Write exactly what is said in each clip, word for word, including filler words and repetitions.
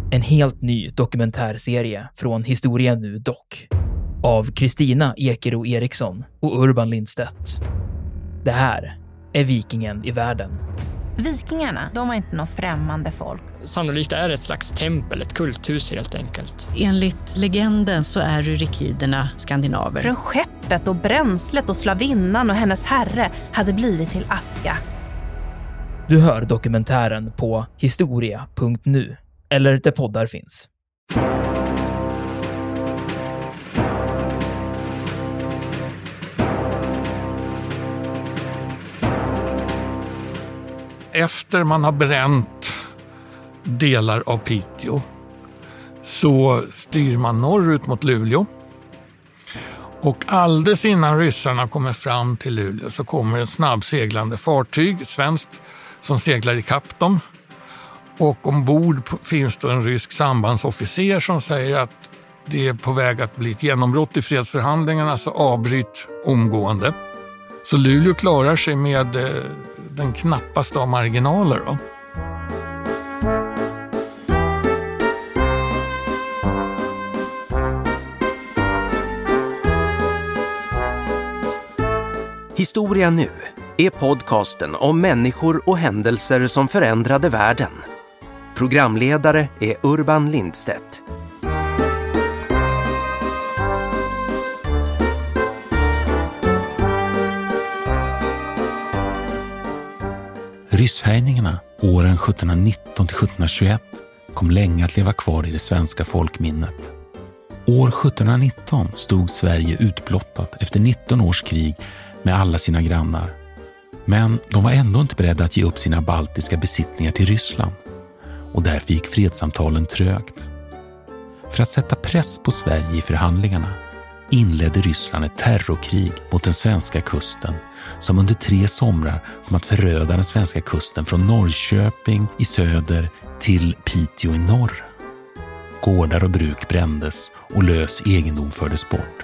En helt ny dokumentärserie från Historia Nu dock. Av Kristina Ekero Eriksson och Urban Lindstedt. Det här är Vikingen i världen. Vikingarna, de var inte någon främmande folk. Sannolikt är det ett slags tempel, ett kulthus helt enkelt. Enligt legenden så är rykiderna skandinaver. Från skeppet och bränslet och slavinnan och hennes herre hade blivit till aska. Du hör dokumentären på historia punkt nu eller där poddar finns. Efter man har bränt delar av Piteå så styr man norrut mot Luleå. Och alldeles innan ryssarna kommer fram till Luleå så kommer ett snabbseglande fartyg, svenskt, som seglar i kapp dem. Och ombord finns då en rysk sambandsofficer som säger att det är på väg att bli ett genombrott i fredsförhandlingarna, så avbryt omgående. Så Luleå klarar sig med den knappaste av marginaler då. Historia Nu är podcasten om människor och händelser som förändrade världen. Programledare är Urban Lindstedt. Rysshärjningarna åren sjuttonhundranitton till sjuttonhundratjugoett kom länge att leva kvar i det svenska folkminnet. År sjuttonhundranitton stod Sverige utblottat efter nitton års krig med alla sina grannar. Men de var ändå inte beredda att ge upp sina baltiska besittningar till Ryssland. Och därför gick fredssamtalen trögt. För att sätta press på Sverige i förhandlingarna inledde Ryssland ett terrorkrig mot den svenska kusten som under tre somrar kom att föröda den svenska kusten från Norrköping i söder till Piteå i norr. Gårdar och bruk brändes och lös egendom fördes bort.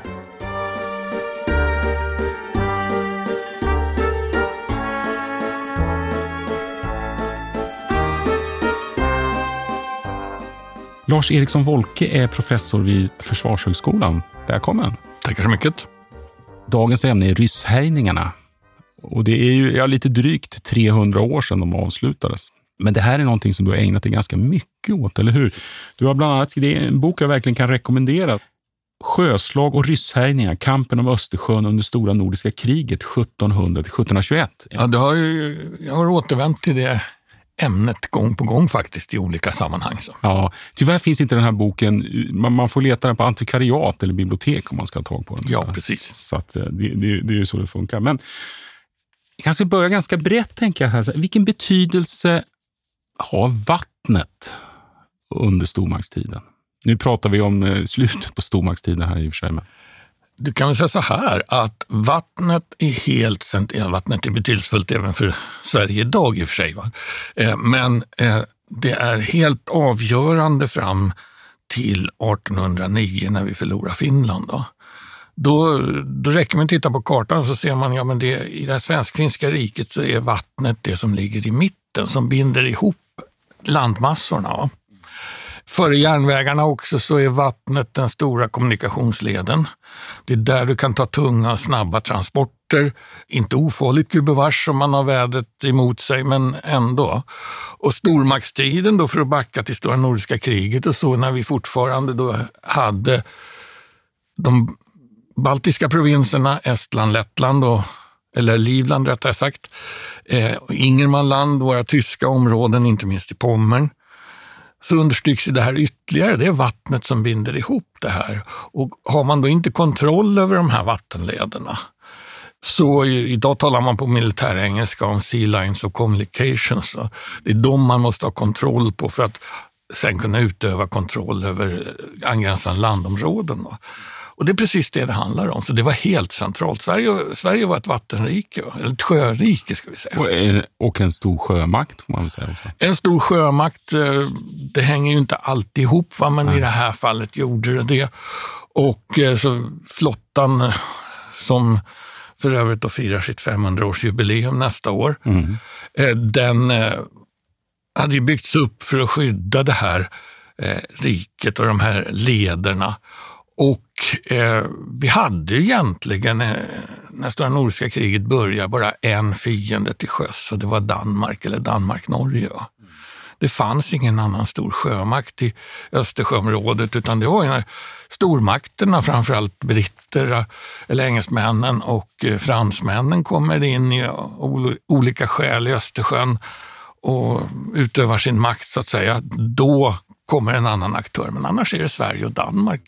Lars Eriksson Wolke är professor vid Försvarshögskolan. Välkommen. Tackar så mycket. Dagens ämne är rysshärjningarna. Och det är ju ja, lite drygt trehundra år sedan de avslutades. Men det här är någonting som du har ägnat dig ganska mycket åt, eller hur? Du har bland annat, det är en bok jag verkligen kan rekommendera. Sjöslag och rysshärjningar, kampen om Östersjön under stora nordiska kriget sjuttonhundra till sjuttonhundratjugoett. Ja, det har ju, jag har återvänt till det ämnet gång på gång faktiskt i olika sammanhang. Så. Ja, tyvärr finns inte den här boken, man, man får leta den på antikvariat eller bibliotek om man ska ha tag på den. Ja, precis. Så att det, det, det är ju så det funkar. Men jag kanske börja ganska brett, tänker jag här. Vilken betydelse har vattnet under stormaktstiden? Nu pratar vi om slutet på stormaktstiden här i och för sig. Men... Du kan väl säga så här att vattnet är helt centralt. Vattnet är betydelsefullt även för Sverige idag i och för sig. Va? Men det är helt avgörande fram till artonhundranio när vi förlorar Finland. Då, då, då räcker man att titta på kartan och så ser man ja, men det, i det svensk-finska riket så är vattnet det som ligger i mitten som binder ihop landmassorna. Va? Före järnvägarna också så är vattnet den stora kommunikationsleden. Det är där du kan ta tunga, snabba transporter. Inte ofarligt gubevars som man har vädret emot sig, men ändå. Och stormaktstiden då, för att backa till stora nordiska kriget och så, när vi fortfarande då hade de baltiska provinserna, Estland, Lettland och eller Livland rättare sagt, eh, Ingermanland, våra tyska områden, inte minst i Pommern. Så understryks ju det här ytterligare, det är vattnet som binder ihop det här. Och har man då inte kontroll över de här vattenlederna, så idag talar man på militärengelska om sea lines of communications. Det är de man måste ha kontroll på för att sen kunna utöva kontroll över angränsande landområden. Och det är precis det det handlar om. Så det var helt centralt. Sverige, Sverige var ett vattenrike, eller ett sjörike ska vi säga. Och en, och en stor sjömakt får man väl säga också. En stor sjömakt, det hänger ju inte alltid ihop, va? Men Nej. I det här fallet gjorde det det. Och så flottan som för övrigt då firar sitt femhundraårsjubileum nästa år, mm. den hade ju byggts upp för att skydda det här eh, riket och de här lederna. Och eh, vi hade egentligen, eh, när Stora Nordiska kriget började, bara en fiende till sjöss, och det var Danmark eller Danmark-Norge. Ja. Det fanns ingen annan stor sjömakt i Östersjöområdet, utan det var ju stormakterna, framförallt britter eller engelsmännen och eh, fransmännen kommer in i ol- olika skäl i Östersjön och utövar sin makt så att säga. Då kommer en annan aktör, men annars är det Sverige och Danmark.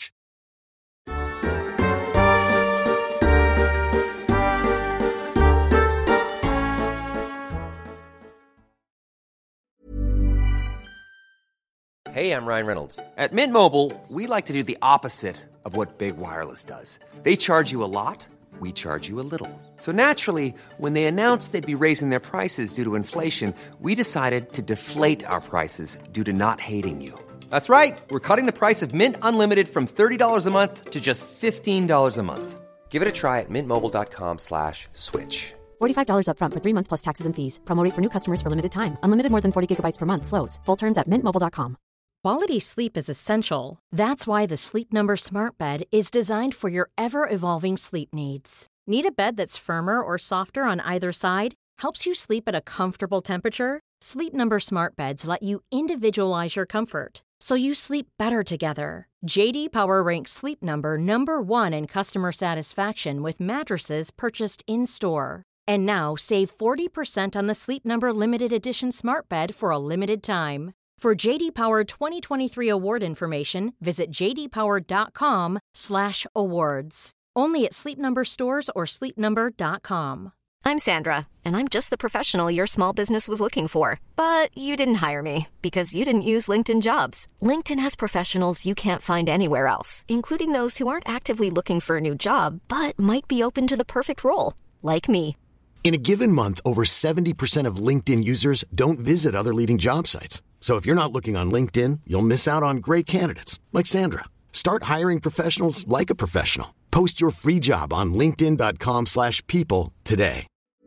Hey, I'm Ryan Reynolds. At Mint Mobile, we like to do the opposite of what Big Wireless does. They charge you a lot, we charge you a little. So naturally, when they announced they'd be raising their prices due to inflation, we decided to deflate our prices due to not hating you. That's right. We're cutting the price of Mint Unlimited from thirty dollars a month to just fifteen dollars a month. Give it a try at mintmobile.com slash switch. forty-five dollars up front for three months plus taxes and fees. Promo rate for new customers for limited time. Unlimited more than forty gigabytes per month slows. Full terms at mint mobile dot com. Quality sleep is essential. That's why the Sleep Number Smart Bed is designed for your ever-evolving sleep needs. Need a bed that's firmer or softer on either side? Helps you sleep at a comfortable temperature? Sleep Number Smart Beds let you individualize your comfort, so you sleep better together. J D Power ranks Sleep Number number one in customer satisfaction with mattresses purchased in-store. And now save forty percent on the Sleep Number Limited Edition Smart Bed for a limited time. For J D Power twenty twenty-three award information, visit jdpower.com slash awards. Only at Sleep Number stores or sleep number dot com. I'm Sandra, and I'm just the professional your small business was looking for. But you didn't hire me because you didn't use LinkedIn Jobs. LinkedIn has professionals you can't find anywhere else, including those who aren't actively looking for a new job, but might be open to the perfect role, like me. In a given month, over seventy percent of LinkedIn users don't visit other leading job sites. So if you're not looking on LinkedIn, you'll miss out on great candidates like Sandra. Start hiring professionals like a professional. Post your free job on linkedin.com slash people today.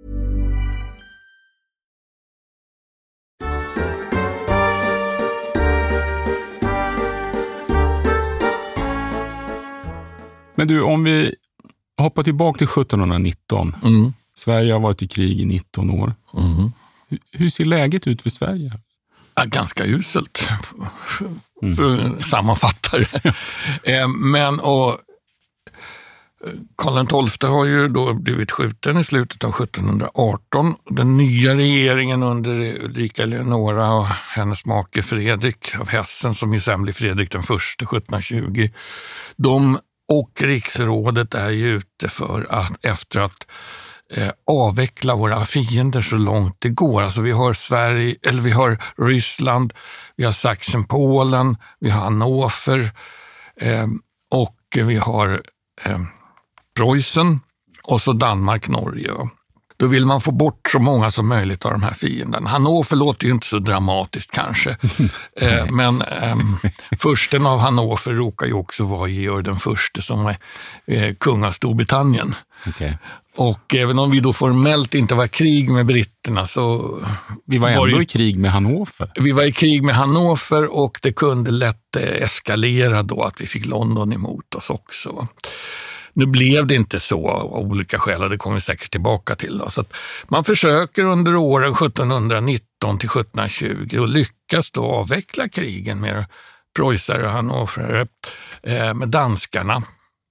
Men du, om vi hoppar tillbaka till sjuttonhundranitton. Mm. Sverige har varit i krig i nitton år. Mm. Hur, hur ser läget ut för Sverige? Ja, ganska uselt, mm. för att sammanfatta det. Men och Karl den tolfte har ju då blivit skjuten i slutet av sjuttonhundraarton. Den nya regeringen under Ulrika Eleonora och hennes make Fredrik av Hessen, som ju sen blir Fredrik den första sjuttonhundratjugo, de och riksrådet är ju ute för att efter att eh, avveckla våra fiender så långt det går. Alltså vi har Sverige, eller vi har Ryssland, vi har Sachsen-Polen, vi har Hannover eh, och vi har eh, Preussen och så Danmark-Norge. Då vill man få bort så många som möjligt av de här fienderna. Hannover låter ju inte så dramatiskt kanske. eh, men eh, försten av Hannover råkar ju också vara Georg den förste som är eh, kung av Storbritannien. Okay. Och även om vi då formellt inte var i krig med britterna så... Vi var ändå var ju, i krig med Hannover. Vi var i krig med Hannover och det kunde lätt eh, eskalera då att vi fick London emot oss också. Nu blev det inte så av olika skäl och det kommer vi säkert tillbaka till. Då. Så att man försöker under åren sjuttonhundranitton till sjuttonhundratjugo och lyckas då avveckla krigen med preussare och hannoverare, eh, med danskarna.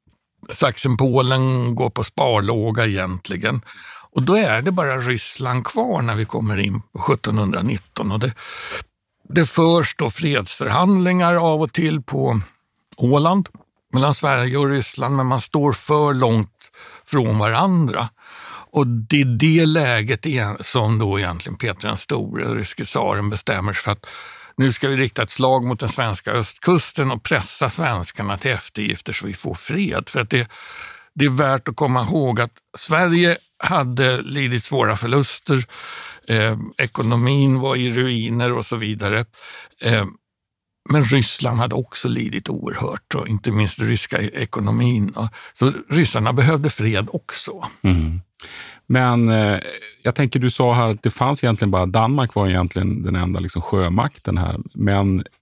Sachsen-Polen går på sparlåga egentligen. Och då är det bara Ryssland kvar när vi kommer in på sjuttonhundranitton. Och det, det förs då fredsförhandlingar av och till på Åland mellan Sverige och Ryssland, men man står för långt från varandra. Och det är det läget som då egentligen Peter den store, ryske tsaren, bestämmer sig för att nu ska vi rikta ett slag mot den svenska östkusten och pressa svenskarna till eftergifter så vi får fred. För att det, det är värt att komma ihåg att Sverige hade lidit svåra förluster, eh, ekonomin var i ruiner och så vidare. Eh, Men Ryssland hade också lidit oerhört, och inte minst den ryska ekonomin. Så ryssarna behövde fred också. Mm. Men eh, jag tänker, du sa här att det fanns egentligen bara, Danmark var egentligen den enda liksom sjömakten här. Men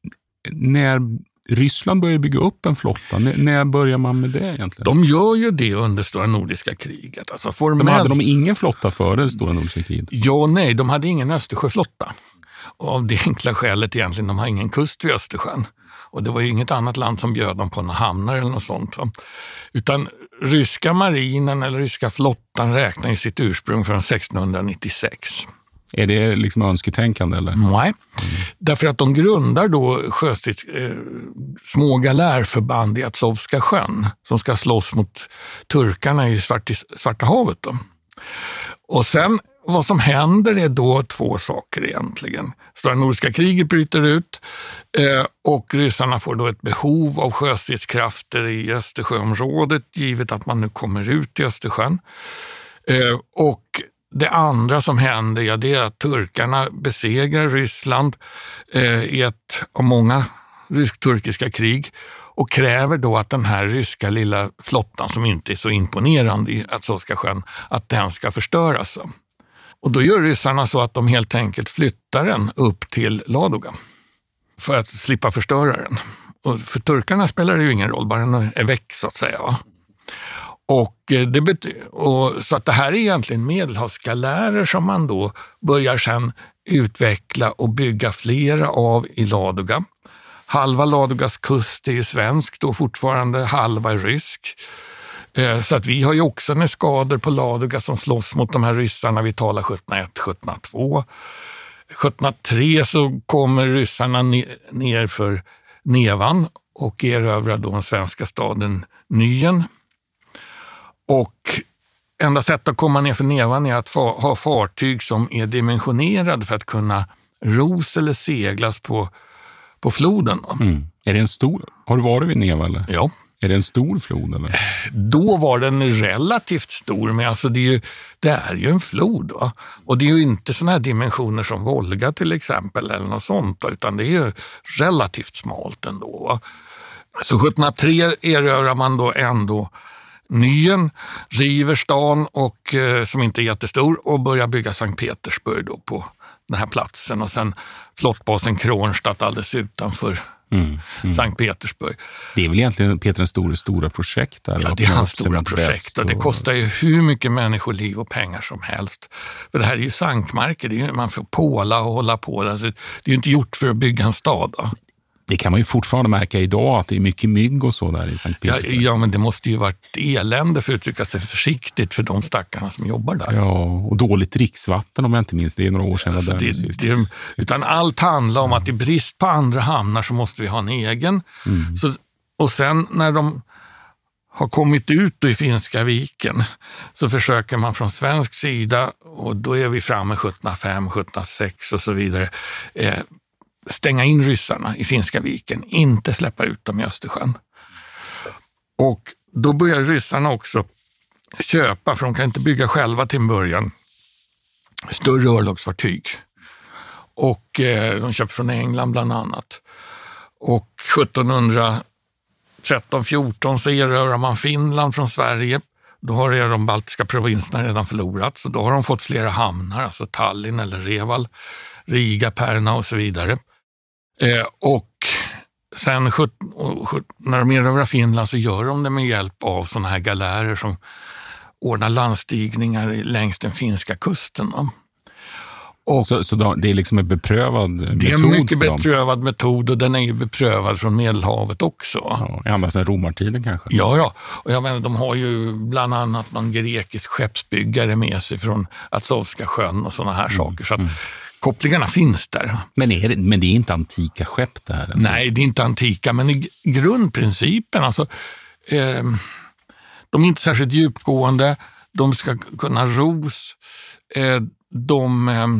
när Ryssland börjar bygga upp en flotta, när, när börjar man med det egentligen? De gör ju det under Stora Nordiska kriget. Alltså formell... de hade de ingen flotta före Stora Nordiska kriget? Ja, nej, de hade ingen Östersjöflotta. Och av det enkla skälet egentligen, de har ingen kust vid Östersjön. Och det var ju inget annat land som bjöd dem på några hamnar eller något sånt. Va? Utan ryska marinen eller ryska flottan räknar i sitt ursprung från sextonhundranittiosex. Är det liksom önsketänkande eller? Nej, mm. därför att de grundar då sjöstrids, eh, små galärförband i Azovska sjön som ska slåss mot turkarna i Svart, Svarta havet. Då. Och sen vad som händer är då två saker egentligen. Stora Nordiska kriget bryter ut eh, och ryssarna får då ett behov av sjöstridskrafter i Östersjöområdet givet att man nu kommer ut i Östersjön. Eh, och det andra som händer, ja, det är att turkarna besegrar Ryssland eh, i ett av många rysk-turkiska krig och kräver då att den här ryska lilla flottan som inte är så imponerande i Azovska sjön, att den ska förstöras. Och då gör ryssarna så att de helt enkelt flyttar den upp till Ladoga för att slippa förstöra den. Och för turkarna spelar det ju ingen roll, bara den är väck så att säga. Va? Och det bety- och så att det här är egentligen medelhavsgalärer som man då börjar sedan utveckla och bygga flera av i Ladoga. Halva Ladogas kust är ju svensk, då fortfarande halva är rysk. Så att vi har ju också en skador på Ladoga som slåss mot de här ryssarna. Vi talar sjuttonhundraett sjuttonhundratvå. sjuttonhundratre så kommer ryssarna ner för Nevan och erövrar då den svenska staden Nyen. Och enda sättet att komma ner för Nevan är att fa- ha fartyg som är dimensionerade för att kunna ros eller seglas på, på floden. Mm. Är det en stor? Har du varit vid Neva eller? Ja. Är det en stor flod eller? Då var den relativt stor, men alltså det är ju, det är ju en flod. Va? Och det är ju inte såna här dimensioner som Volga till exempel eller något sånt, utan det är ju relativt smalt ändå. Va? Så sjuttonhundratre erövrar man då ändå Nyen, river stan och, eh, som inte är jättestor och börjar bygga Sankt Petersburg då på den här platsen och sen flottbasen Kronstadt alldeles utanför mm, mm. Sankt Petersburg. Det är väl egentligen Peter den store stora projekt där? Ja, det är hans stora projekt och det kostar ju hur mycket människoliv och pengar som helst. För det här är ju sankmarker, det är ju, man får påla och hålla på. Alltså, det är ju inte gjort för att bygga en stad då. Det kan man ju fortfarande märka idag att det är mycket mygg och så där i Sankt Petersburg. Ja, ja, men det måste ju varit elände för att uttrycka sig försiktigt för de stackarna som jobbar där. Ja, och dåligt dricksvatten om jag inte minns. Det är några år sedan alltså där det, sist. Det, utan allt handlar om att i brist på andra hamnar så måste vi ha en egen. Mm. Så, och sen när de har kommit ut i Finska viken så försöker man från svensk sida, och då är vi framme sjuttonhundrafem sjuttonhundrasex och så vidare, eh, stänga in ryssarna i Finska viken, inte släppa ut dem i Östersjön. Och då börjar ryssarna också köpa, för de kan inte bygga själva till en början, större örlogsfartyg. Och eh, de köper från England bland annat. Och sjuttonhundratretton fjorton så erövrar man Finland från Sverige. Då har de baltiska provinserna redan förlorat, så då har de fått flera hamnar, alltså Tallinn eller Reval, Riga, Pärna och så vidare. Eh, och sen sjutton, och sjutton, när de erövrar Finland så gör de det med hjälp av sådana här galärer som ordnar landstigningar längs den finska kusten. Va? Och så, så då, det är liksom en beprövad metod? Det är en mycket beprövad metod och den är ju beprövad från Medelhavet också. Ja, ända sedan romartiden kanske? Ja, ja. Och jag menar, de har ju bland annat någon grekisk skeppsbyggare med sig från Azovska sjön och sådana här mm. saker. Så att mm. kopplingarna finns där. Men, är det, men det är inte antika skepp det här? Alltså? Nej, det är inte antika, men i grundprincipen, alltså, eh, de är inte särskilt djupgående, de ska kunna ros, eh, de eh,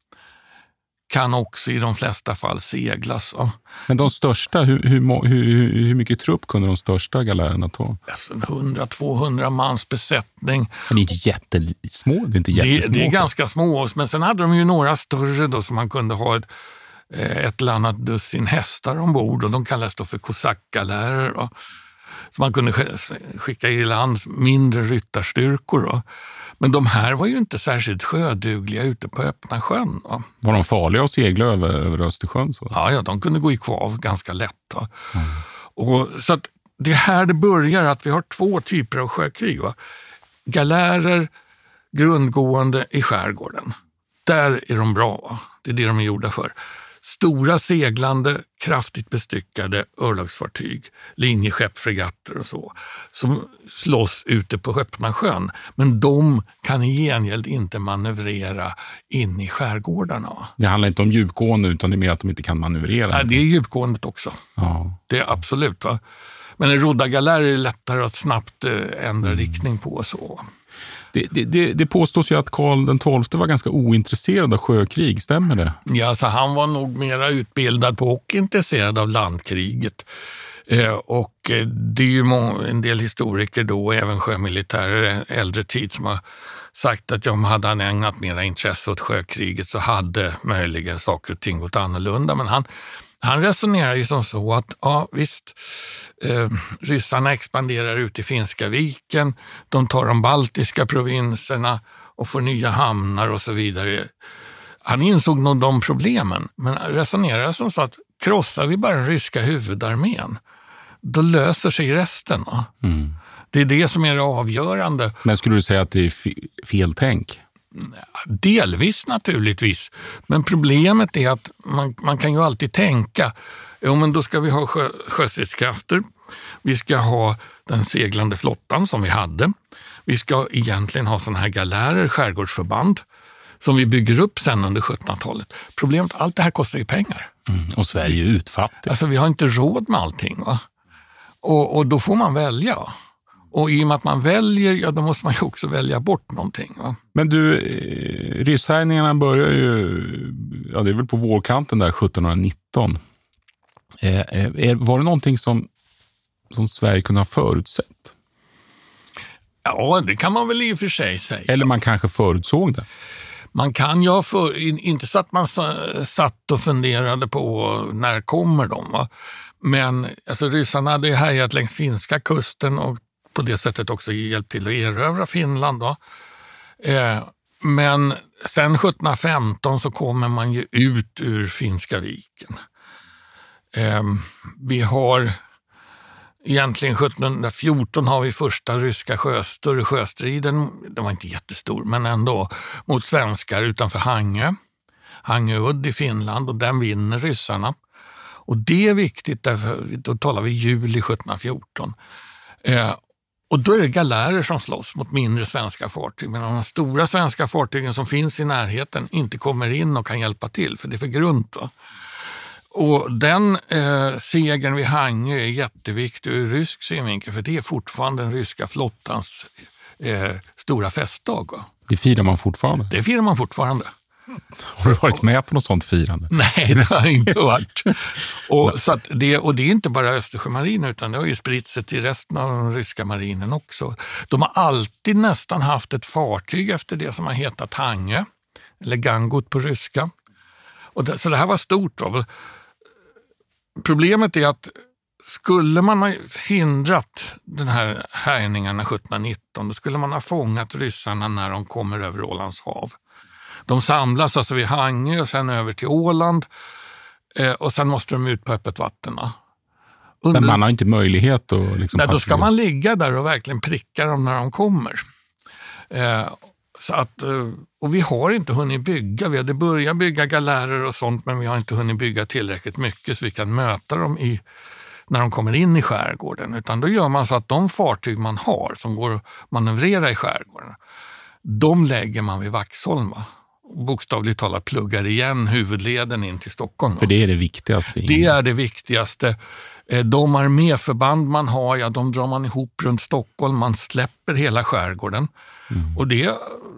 kan också i de flesta fall seglas. Ja. Men de största, hur, hur, hur, hur mycket trupp kunde de största galärerna ta? Alltså hundra till tvåhundra mans besättning. Men det är inte jättesmå, det är inte jättesmå. Det, det är ganska små, men sen hade de ju några större då som man kunde ha ett, ett eller annat dussin hästar ombord och de kallas då för kosackgalärer. Så man kunde skicka i land mindre ryttarstyrkor då. Men de här var ju inte särskilt sjödugliga ute på öppna sjön. Va? Var de farliga att segla över, över Östersjön? Så? Ja, ja, de kunde gå i kvav ganska lätt. Va? Mm. Och, så att det är här det börjar, att vi har två typer av sjökrig. Va? Galärer, grundgående i skärgården. Där är de bra. Va? Det är det de är gjorda för. Stora seglande, kraftigt bestyckade örlogsfartyg, linjeskepp, fregatter och så, som slåss ute på öppna sjön. Men de kan i gengäld inte manövrera in i skärgårdarna. Det handlar inte om djupgående, utan det är mer att de inte kan manövrera. Nej, det är djupgåendet också. Ja. Det är absolut. Va? Men en rodda galär är lättare att snabbt ändra mm. riktning på. Så. Det, det, det påstås ju att Karl den tolfte var ganska ointresserad av sjökrig, stämmer det? Ja, så han var nog mera utbildad på och intresserad av landkriget. Eh, och det är ju en del historiker då, även sjömilitärer äldre tid, som har sagt att om hade han ägnat mera intresse åt sjökriget så hade möjligen saker och ting gått annorlunda. Men han Han resonerar ju som så att ja visst, eh, ryssarna expanderar ut i Finska viken, de tar de baltiska provinserna och får nya hamnar och så vidare. Han insåg nog de problemen, men resonerar som så att krossar vi bara den ryska huvudarmén, då löser sig resten. Mm. Det är det som är det avgörande. Men skulle du säga att det är fel tänk? Delvis naturligtvis, men problemet är att man, man kan ju alltid tänka, ja men då ska vi ha sjö, sjöstridskrafter, vi ska ha den seglande flottan som vi hade, vi ska egentligen ha sådana här galärer, skärgårdsförband som vi bygger upp sen under sjuttonhundratalet. Problemet, allt det här kostar ju pengar. Mm, och Sverige är utfattigt. Alltså vi har inte råd med allting, va? Och, och då får man välja. Och i och med att man väljer, ja då måste man ju också välja bort någonting. Va? Men du, rysshärjningarna börjar ju, ja det är väl på vårkanten där sjuttonhundranitton. Eh, var det någonting som, som Sverige kunde ha förutsett? Ja, det kan man väl i och för sig säga. Eller man kanske förutsåg det? Man kan ju för, inte så att man satt och funderade på när kommer de, va? Men alltså, ryssarna hade ju härjat längs finska kusten och på det sättet också hjälpt till att erövra Finland. Då. Eh, men sen sjuttonhundrafemton så kommer man ju ut ur Finska viken. Eh, vi har egentligen sjuttonhundrafjorton har vi första ryska sjö, större sjöstriden, den var inte jättestor men ändå, mot svenskar utanför Hangö. Hangöudd i Finland, och den vinner ryssarna. Och det är viktigt därför då talar vi juli sjuttonhundrafjorton. Eh, Och då är det galärer som slåss mot mindre svenska fartyg. Men de stora svenska fartygen som finns i närheten inte kommer in och kan hjälpa till, för det är för grunt. Va? Och den eh, segern vid Hangö är jätteviktig ur rysk synvinkel, för det är fortfarande den ryska flottans eh, stora festdag. Va? Det firar man fortfarande? Det firar man fortfarande. Har du varit med på något sånt firande? Nej, det har jag inte varit. Och, så att det, och det är inte bara Östersjömarinen, utan det har ju spritt sig till resten av den ryska marinen också. De har alltid nästan haft ett fartyg efter det som har hetat Hangö, eller Gangot på ryska. Och det, så det här var stort. Va? Problemet är att skulle man ha hindrat den här härjningarna sjuttonhundranitton, då skulle man ha fångat ryssarna när de kommer över Ålands hav. De samlas alltså vid Hangö och sen över till Åland eh, och sen måste de ut på öppet vatten. Under... Men man har inte möjlighet att liksom... Nej, då ska man ligga där och verkligen pricka dem när de kommer. Eh, så att, eh, och vi har inte hunnit bygga. Vi hade börjat bygga galärer och sånt, men vi har inte hunnit bygga tillräckligt mycket så vi kan möta dem i, när de kommer in i skärgården. Utan då gör man så att de fartyg man har som går att manövrera i skärgården, de lägger man vid Vaxholm, va? Bokstavligt talat pluggar igen huvudleden in till Stockholm. För det är det viktigaste. Det är det viktigaste. De arméförband man har, ja, de drar man ihop runt Stockholm. Man släpper hela skärgården. Mm. Och det,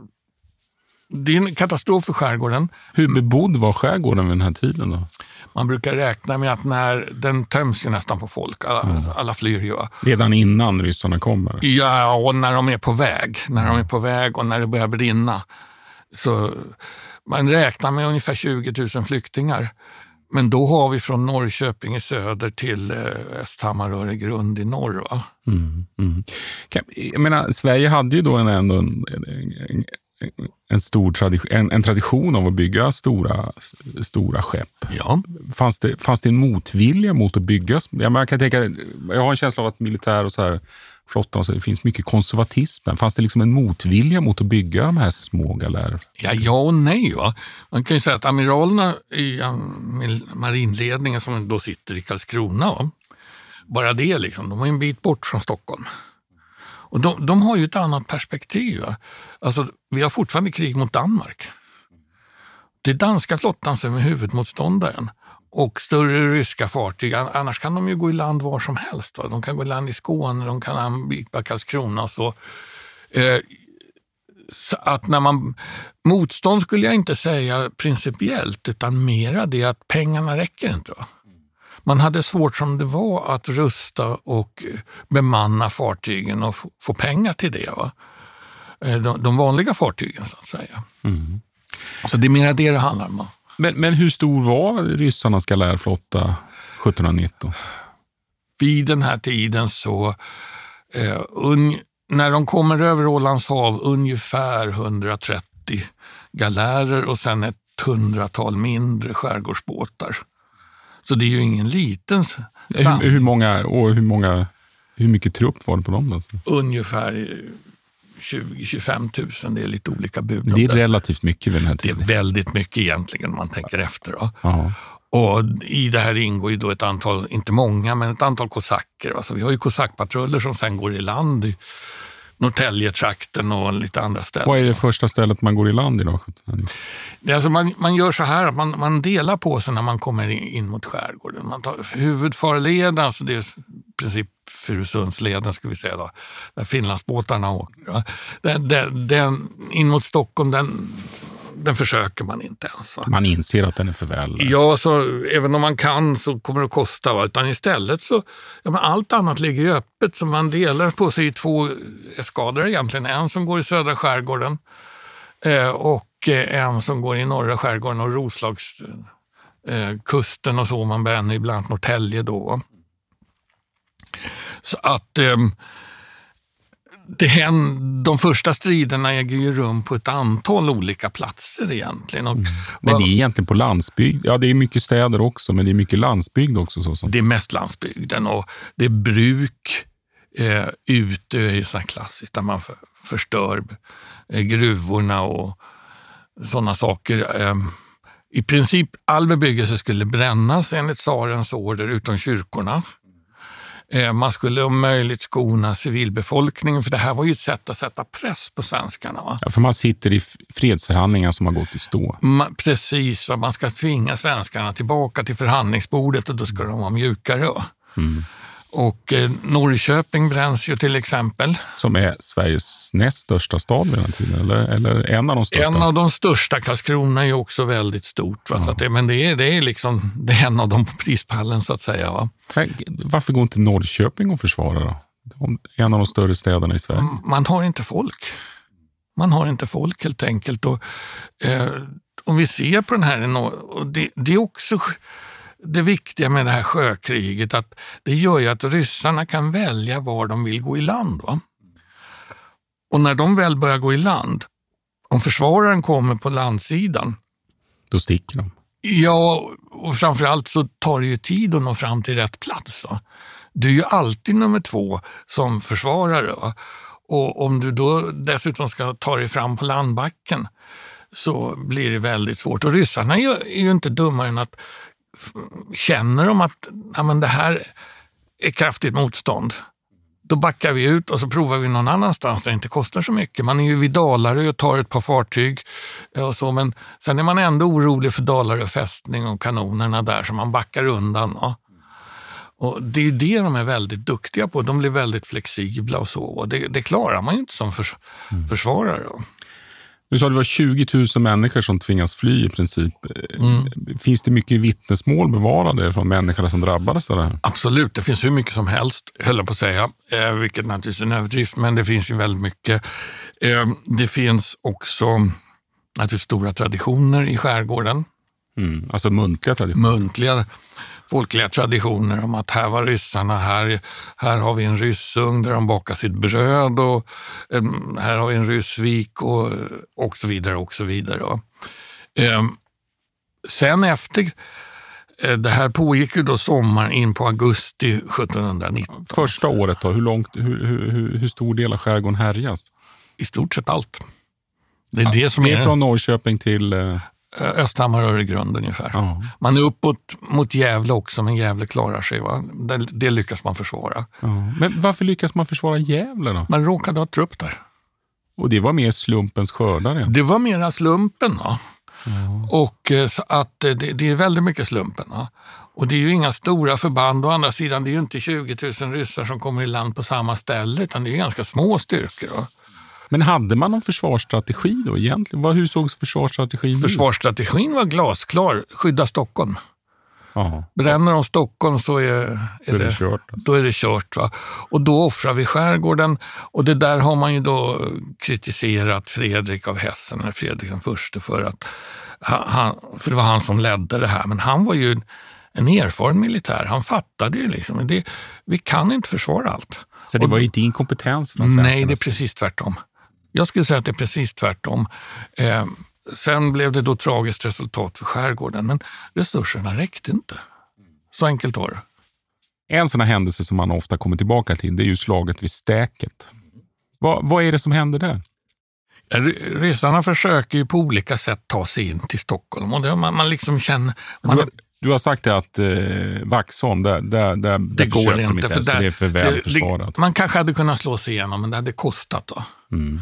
det är en katastrof för skärgården. Hur bebodd var skärgården vid den här tiden då? Man brukar räkna med att när den töms ju nästan på folk. Alla, mm. alla flyr ju. Redan innan ryssarna kommer? Ja, och när de är på väg. När mm. de är på väg och när det börjar brinna. Så man räknar med ungefär tjugo tusen flyktingar. Men då har vi från Norrköping i söder till eh, Östhammar och Öregrund i norr. Va? Mm, mm. Jag menar, Sverige hade ju då en, ändå en, en, en, stor tradition, en, en tradition av att bygga stora, stora skepp. Ja. Fanns det, fanns det en motvilja mot att bygga? Jag, jag, kan tänka, jag har en känsla av att militär och så här flottan, så det finns mycket konservatism. Fanns det liksom en motvilja mot att bygga de här små galärer? Ja, ja och nej. Va? Man kan ju säga att amiralerna i um, marinledningen som då sitter i Karlskrona, va? Bara det liksom, de är en bit bort från Stockholm. Och de, de har ju ett annat perspektiv. Va? Alltså, vi har fortfarande krig mot Danmark. Det är danska flottan som är huvudmotståndaren. Och större ryska fartyg, annars kan de ju gå i land var som helst. Va? De kan gå i land i Skåne, de kan angripa Karlskrona och så. Eh, så att när man... Motstånd skulle jag inte säga principiellt, utan mera det att pengarna räcker inte. Va? Man hade svårt som det var att rusta och bemanna fartygen och f- få pengar till det. Va? Eh, de, de vanliga fartygen så att säga. Mm. Så det är mera det det handlar om. Men, men hur stor var ryssarnas galärflotta sjuttonhundranitton? Vid den här tiden så, eh, un, när de kommer över Ålands hav, ungefär hundratrettio galärer och sen ett hundratal mindre skärgårdsbåtar. Så det är ju ingen liten... Hur, hur många, och hur många, hur mycket trupp var det på dem då? Ungefär tjugo till tjugofem tusen, det är lite olika bud. Det är relativt mycket vid den här tiden. Det är väldigt mycket egentligen om man tänker efter. Då. Och i det här ingår ju då ett antal, inte många, men ett antal kosacker. Alltså vi har ju kosackpatruller som sen går i land i Norrtäljetrakten och lite andra ställen. Vad är det första stället man går i land i då? Alltså man, man gör så här att man, man delar på sig när man kommer in, in mot skärgården. Man tar huvudfarleden, alltså det är i princip Furusundsleden ska vi säga då, där Finlandsbåtarna åker. Den, den, den, in mot Stockholm, den, den försöker man inte ens. Va? Man inser att den är för väl. Ja, så även om man kan så kommer det att kosta. Va? Utan istället så, ja, men allt annat ligger ju öppet, så man delar på sig i två eskader egentligen. En som går i södra skärgården eh, och en som går i norra skärgården och Roslags eh, kusten och så, man bränner ibland Norrtälje då. Så att eh, det händer, de första striderna äger ju rum på ett antal olika platser egentligen. Och, mm. Men det är egentligen på landsbygd. Ja, det är mycket städer också, men det är mycket landsbygd också. Så som. Det är mest landsbygden och det är bruk eh, ute är ju så här klassiskt där man för, förstör eh, gruvorna och sådana saker. Eh, I princip all bebyggelse skulle brännas enligt tsarens order utom kyrkorna. Man skulle om möjligt skona civilbefolkningen, för det här var ju ett sätt att sätta press på svenskarna. Va? Ja, för man sitter i fredsförhandlingar som har gått i stå. Man, precis, va? Man ska tvinga svenskarna tillbaka till förhandlingsbordet och då ska de vara mjukare. Va? Mm. Och eh, Norrköping bränns ju till exempel. Som är Sveriges näst största stad vid den tiden, eller, eller en av de största? En av de största. Karlskrona är ju också väldigt stort. Va? Ja. Så att det, men det är, det är liksom det är en av de på prispallen så att säga. Va? Men, varför går inte Norrköping och försvara då? En av de större städerna i Sverige. Man har inte folk. Man har inte folk helt enkelt. Och, eh, om vi ser på den här, och det, det är också... Det viktiga med det här sjökriget att det gör ju att ryssarna kan välja var de vill gå i land. Va? Och när de väl börjar gå i land, om försvararen kommer på landsidan, då sticker de. Ja, och framförallt så tar det ju tid att nå fram till rätt plats. Va? Du är ju alltid nummer två som försvarare. Va? Och om du då dessutom ska ta dig fram på landbacken så blir det väldigt svårt. Och ryssarna är ju, är ju inte dummare än att känner de att ja, men det här är kraftigt motstånd, då backar vi ut och så provar vi någon annanstans där det inte kostar så mycket. Man är ju vid Dalarö och tar ett par fartyg och så, men sen är man ändå orolig för Dalarö fästning och kanonerna där, så man backar undan. Ja. Och det är ju det de är väldigt duktiga på. De blir väldigt flexibla och så, och det, det klarar man ju inte som förs- mm. försvarare. Då. Du sa att det var tjugo tusen människor som tvingas fly i princip. Mm. Finns det mycket vittnesmål bevarade från människor som drabbades av det här? Absolut, det finns hur mycket som helst, höll jag på att säga. Eh, vilket naturligtvis är en överdrift, men det finns ju väldigt mycket. Eh, det finns också naturligtvis stora traditioner i skärgården. Mm, alltså muntliga traditioner. Muntliga folkliga traditioner om att här var ryssarna, här, här har vi en ryssugn där de bakar sitt bröd och um, här har vi en ryssvik och, och så vidare och så vidare. Um, sen efter, uh, det här pågick ju då sommaren in på augusti sjuttonhundranitton. Första året då, hur, långt, hur, hur, hur stor del av skärgården härjas? I stort sett allt. Det är, det som det är är från Norrköping till... Uh... Östhammar och Öregrund ungefär. Ja. Man är uppåt mot Gävle också, men Gävle klarar sig. Va? Det, det lyckas man försvara. Ja. Men varför lyckas man försvara Gävle då? Man råkade ha trupp där. Och det var mer slumpens skördare? Det var mera slumpen. Ja. Ja. Och så att det, det är väldigt mycket slumpen. Ja. Och det är ju inga stora förband. Å andra sidan, det är ju inte tjugo tusen ryssar som kommer i land på samma ställe, utan det är ganska små styrkor. Ja. Men hade man någon försvarsstrategi då egentligen? Vad, hur sågs försvarsstrategin? Försvarsstrategin var glasklar. Skydda Stockholm. Aha. Bränner de Stockholm så är, är, så är det, det kört. Alltså. Då är det kört. Va? Och då offrar vi skärgården. Och det där har man ju då kritiserat Fredrik av Hessen, eller Fredrik den förste, för att han, för det var han som ledde det här. Men han var ju en erfaren militär. Han fattade ju liksom. Det, vi kan inte försvara allt. Så det och, var ju din kompetens från svenskarna? Nej, det är precis tvärtom. Jag skulle säga att det är precis tvärtom. Eh, sen blev det då tragiskt resultat för skärgården, men resurserna räckte inte. Så enkelt var det. En sån här händelse som man ofta kommer tillbaka till, det är ju slaget vid Stäket. Vad, vad är det som händer där? Ja, ryssarna försöker ju på olika sätt ta sig in till Stockholm. Och det, man, man liksom känner... Man du, har, du har sagt det att eh, Vaxholm, där, där, där, det där går inte. För, för där, det är för väl försvarat. Det, man kanske hade kunnat slå sig igenom, men det hade kostat då. Mm.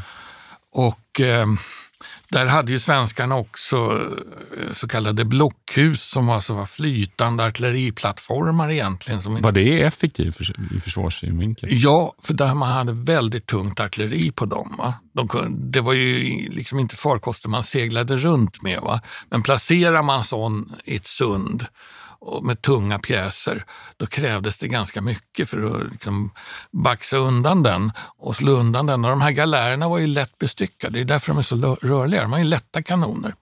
Och eh, där hade ju svenskarna också eh, så kallade blockhus som alltså var flytande artilleriplattformar egentligen. Som var det effektivt för, i försvarssynvinkel? Ja, för där man hade väldigt tungt artilleri på dem. Va? De, det var ju liksom inte farkoster man seglade runt med. Va? Men placerar man sån i ett sund och med tunga pjäser, då krävdes det ganska mycket för att liksom baxa undan den och slå undan den. Och de här galärerna var ju lätt bestyckade. Det är därför de är så rörliga. De har ju lätta kanoner.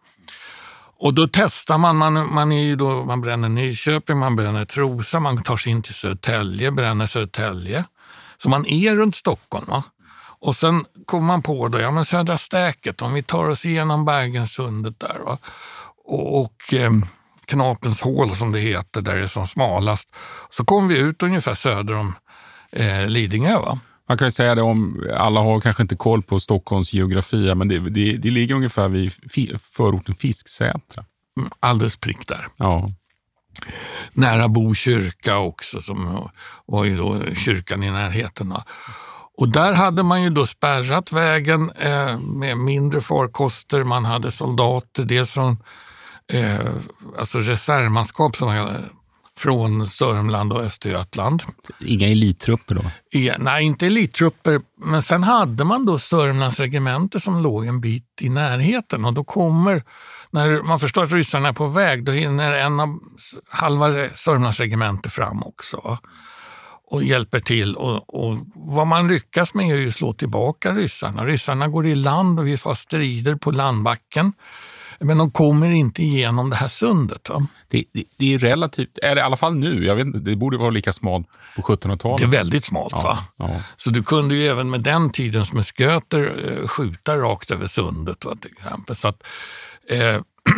Och då testar man, man, man, är ju då, man bränner Nyköping, man bränner Trosa, man tar sig in till Södertälje, bränner Södertälje. Så man är runt Stockholm. Va? Och sen kommer man på då, ja men Södra Stäket, om vi tar oss igenom Bergensundet där. Va? Och... och eh, Knapens hål som det heter, där det är som smalast. Så kom vi ut ungefär söder om eh, Lidingö. Va? Man kan ju säga det om, alla har kanske inte koll på Stockholms geografi, men det, det, det ligger ungefär vid fi, förorten Fisksätra. Alldeles prick där. Ja. Nära Bo kyrka också, som var ju då kyrkan i närheten. Va? Och där hade man ju då spärrat vägen eh, med mindre farkoster. Man hade soldater, dels från Eh, alltså reservmanskap som var från Sörmland och Östergötland. Inga elittrupper då? Ja, nej, inte elittrupper. Men sen hade man då Sörmlands regemente som låg en bit i närheten. Och då kommer, när man förstår att ryssarna är på väg, då hinner en av halva Sörmlands regemente fram också. Och hjälper till. Och, och vad man lyckas med är ju att slå tillbaka ryssarna. Ryssarna går i land och vi får strider på landbacken. Men de kommer inte igenom det här sundet. Va? Det, det, det är relativt, är det i alla fall nu, jag vet inte, det borde vara lika smalt på sjuttonhundratalet. Det är väldigt smalt. Ja, va? Ja. Så du kunde ju även med den tidens musköter eh, skjuta rakt över sundet. Va, till exempel. Så att, eh,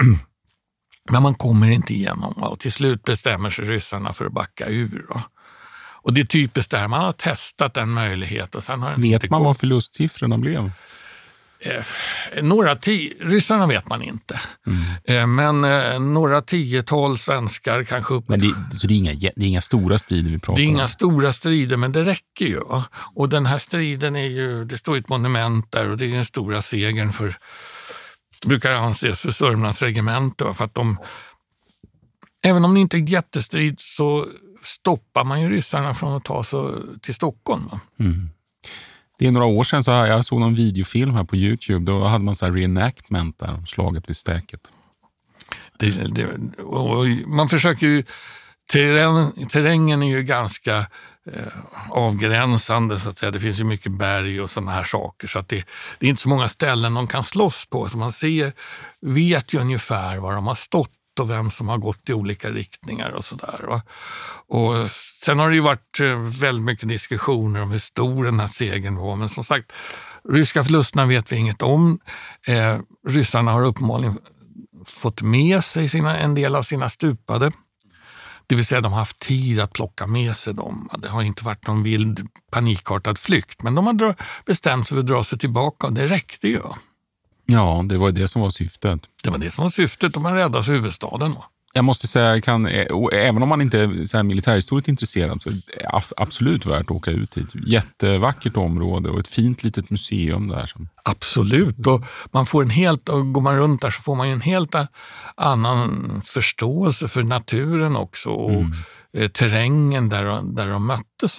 men man kommer inte igenom. Va? Och till slut bestämmer sig ryssarna för att backa ur. Va? Och det är typiskt där man har testat den möjlighet. Och sen har vet man vad förlustsiffrorna blev? Eh, några tio, ryssarna vet man inte. Mm. Eh, men eh, några tiotal svenskar kanske upp. Men det, så det är, inga, det är inga stora strider vi pratar om? Det är inga om. stora strider, men det räcker ju. Va? Och den här striden är ju, det står ett monument där och det är den stora segern för, brukar anses för Sörmlands regemente. Va? För att de, även om det inte är jättestrid så stoppar man ju ryssarna från att ta sig till Stockholm. Va? Mm. Det är några år sedan så här, jag såg någon videofilm här på YouTube. Då hade man så här reenactment där om slaget vid Stäket. Det, det, och man försöker ju, terräng, terrängen är ju ganska eh, avgränsande så att säga. Det finns ju mycket berg och sådana här saker. Så att det, det är inte så många ställen de kan slåss på. Så man ser, vet ju ungefär var de har stått gått och vem som har gått i olika riktningar och sådär. Och sen har det ju varit väldigt mycket diskussioner om hur stor den här segern var. Men som sagt, ryska förlusterna vet vi inget om. Eh, ryssarna har uppenbarligen fått med sig sina, en del av sina stupade. Det vill säga de har haft tid att plocka med sig dem. Det har inte varit någon vild panikartad flykt. Men de har bestämt sig för att dra sig tillbaka och det räckte ju. Ja, det var det som var syftet. Det var det som var syftet. De har räddat huvudstaden. Jag måste säga, jag kan, även om man inte är så här militärhistoriskt intresserad så är det absolut värt att åka ut hit. Jättevackert område och ett fint litet museum där. Absolut. Och man får en helt, och går man runt där så får man ju en helt annan förståelse för naturen också och mm. terrängen där, där de möttes.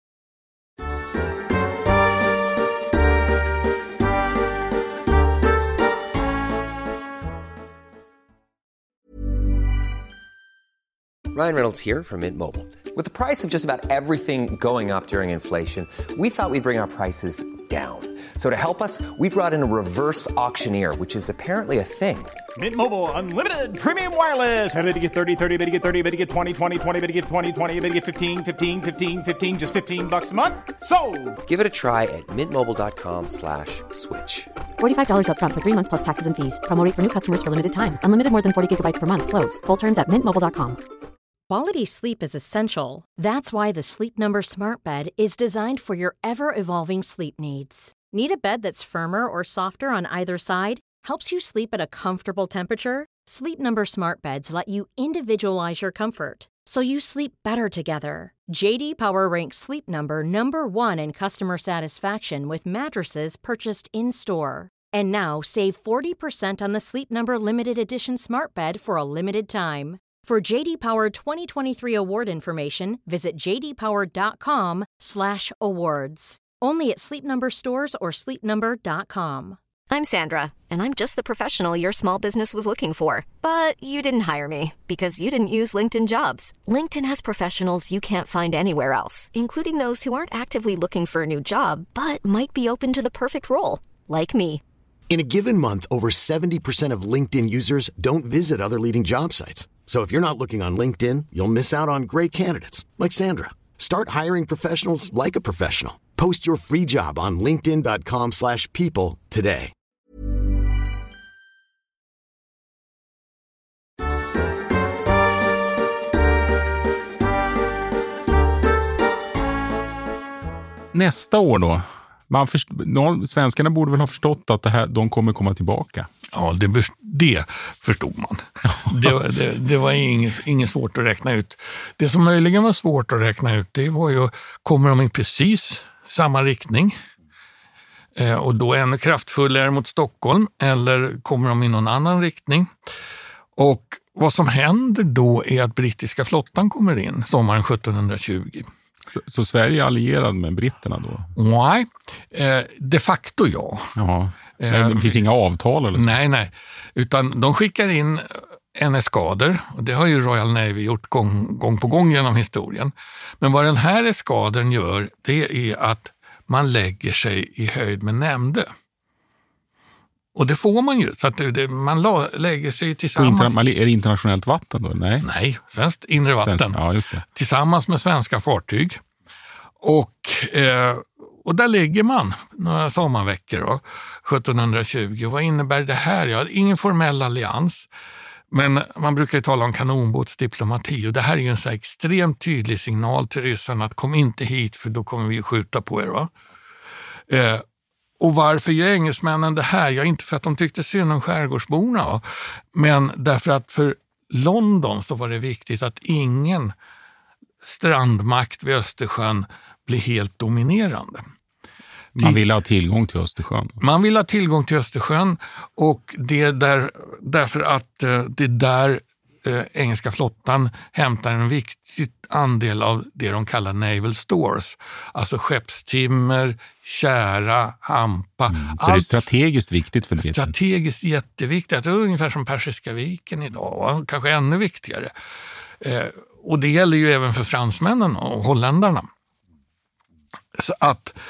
Ryan Reynolds here from Mint Mobile. With the price of just about everything going up during inflation, we thought we'd bring our prices down. So to help us, we brought in a reverse auctioneer, which is apparently a thing. Mint Mobile Unlimited Premium Wireless. How to get thirty, thirty, how to get thirty, how to get twenty, twenty, twenty, how to get twenty, twenty, how to get fifteen, fifteen, fifteen, fifteen, just fifteen bucks a month? Sold! Give it a try at mintmobile.com slash switch. forty-five dollars up front for three months plus taxes and fees. Promo rate for new customers for limited time. Unlimited more than forty gigabytes per month. Slows full terms at mint mobile dot com. Quality sleep is essential. That's why the Sleep Number Smart Bed is designed for your ever-evolving sleep needs. Need a bed that's firmer or softer on either side? Helps you sleep at a comfortable temperature? Sleep Number Smart Beds let you individualize your comfort, so you sleep better together. J D Power ranks Sleep Number number one in customer satisfaction with mattresses purchased in-store. And now save forty percent on the Sleep Number Limited Edition Smart Bed for a limited time. For J D Power twenty twenty-three award information, visit j d power dot com slash awards. Only at Sleep Number stores or sleep number dot com. I'm Sandra, and I'm just the professional your small business was looking for. But you didn't hire me because you didn't use LinkedIn Jobs. LinkedIn has professionals you can't find anywhere else, including those who aren't actively looking for a new job, but might be open to the perfect role, like me. In a given month, over seventy percent of LinkedIn users don't visit other leading job sites. So if you're not looking on LinkedIn, you'll miss out on great candidates like Sandra. Start hiring professionals like a professional. Post your free job on linkedin dot com slash people today. Nästa år då? Man först, de, svenskarna borde väl ha förstått att det här, de kommer komma tillbaka. Ja, det, det förstod man. Det, det, det var inget, inget svårt att räkna ut. Det som möjligen var svårt att räkna ut, det var ju, kommer de i precis samma riktning? Eh, och då ännu kraftfullare mot Stockholm, eller kommer de i någon annan riktning? Och vad som händer då är att brittiska flottan kommer in sommaren sjuttonhundratjugo. Så, så Sverige är allierad med britterna då? Nej, eh, de facto ja. Jaha. Det finns inga avtal eller så? Nej, nej. Utan de skickar in en eskader. Och det har ju Royal Navy gjort gång, gång på gång genom historien. Men vad den här eskadern gör, det är att man lägger sig i höjd med Nämnde. Och det får man ju. Så att det, man la, lägger sig tillsammans. Interna- är det internationellt vatten då? Nej, Nej svenskt inre vatten. Svensk, ja, just det. Tillsammans med svenska fartyg. Och... Eh, Och där ligger man några sommarveckor då, sjuttonhundratjugo. Vad innebär det här? Ja, ingen formell allians. Men man brukar ju tala om kanonbåtsdiplomati. Och det här är ju en så här extremt tydlig signal till ryssarna att kom inte hit för då kommer vi skjuta på er. Va? Eh, och varför gör engelsmännen det här? Ja, inte för att de tyckte synd om skärgårdsborna. Va? Men därför att för London så var det viktigt att ingen strandmakt vid Östersjön blir helt dominerande. Man vill ha tillgång till Östersjön. Man vill ha tillgång till Östersjön och det är där, därför att eh, det är där eh, engelska flottan hämtar en viktig andel av det de kallar naval stores. Alltså skeppstimmer, kära, hampa. Mm. Så det är strategiskt viktigt för det? Strategiskt jätteviktigt. Det är ungefär som Persiska viken idag, va? Kanske ännu viktigare. Eh, och det gäller ju även för fransmännen och holländarna. Så att,